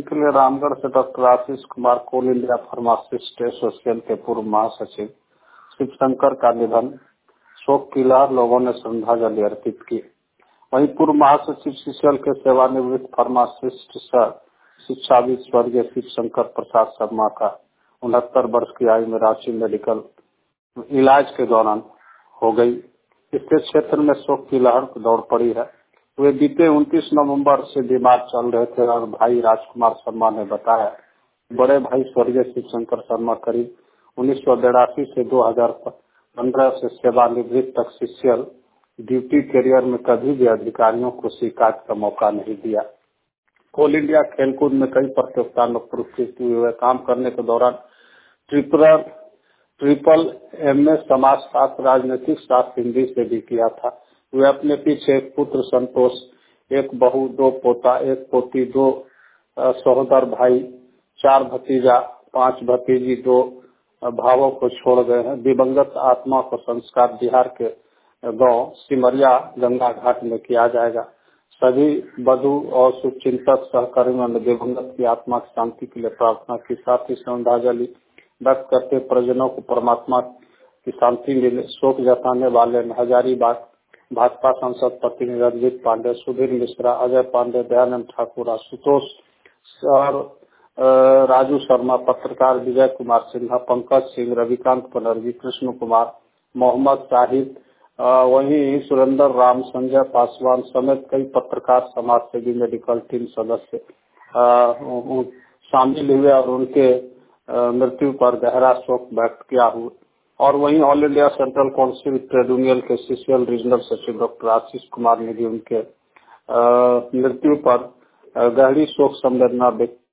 के लिए रामगढ़ से doctor Ashish Kumar, Coal India pharmacist association के पूर्व महासचिव शिवशंकर का निधन, शोक की लहर, लोगों ने श्रद्धांजलि अर्पित की। वहीं पूर्व महासचिव सीसीएल के सेवानिवृत्त फार्मासिस्ट सह शिक्षाविद स्वर्गीय शिवशंकर प्रसाद शर्मा का 69 वर्ष की आयु में रांची मेडिकल इलाज के दौरान हो गई। इससे क्षेत्र में शोक की लहर दौड़ पड़ी है। वे बीते 29 नवंबर से बीमार चल रहे थे और भाई राजकुमार शर्मा ने बताया, बड़े भाई स्वर्गीय शिवशंकर शर्मा करीब 1982 से 2015 से सेवानिवृत्त तक सीसीएल ड्यूटी कैरियर में कभी भी अधिकारियों को शिकायत का मौका नहीं दिया। कोल इंडिया खेलकूद में कई प्रतियोगिताओं में पुरस्कृत हुए। काम करने के दौरान ट्रिपल एमए समाजशास्त्र, राजनीतिक शास्त्र, हिंदी से भी किया था। वे अपने पीछे एक पुत्र संतोष, एक बहू, 2 पोता, 1 पोती, 2 सहोदर भाई, 4 भतीजा, 5 भतीजी, 2 भावों को छोड़ गए हैं। दिवंगत आत्मा को संस्कार बिहार के गांव सिमरिया गंगा घाट में किया जाएगा। सभी बधू और शुभचिंतक सहकर्मियों ने दिवंगत की आत्मा की शांति के लिए प्रार्थना की। साथ ही श्रद्धांजलि व्यक्त करते परिजनों को परमात्मा की शांति मिले। शोक जताने वाले हजारीबाग भाजपा सांसद प्रतिनिधि रंजीत पांडे, सुधीर मिश्रा, अजय पांडे, दयानंद ठाकुर, आशुतोष और राजू शर्मा, पत्रकार विजय कुमार सिन्हा, पंकज सिंह, रविकांत बनर्जी, कृष्ण कुमार, मोहम्मद शाहिद, वहीं सुरेंद्र राम, संजय पासवान समेत कई पत्रकार, समाज सेवी, मेडिकल टीम सदस्य शामिल हुए और उनके मृत्यु पर गहरा शोक व्यक्त किया हुआ। और वहीं All India Central Council Trade Union के सीसीएल रीजनल सचिव डॉक्टर आशीष कुमार ने भी उनके मृत्यु पर गहरी शोक संवेदना व्यक्त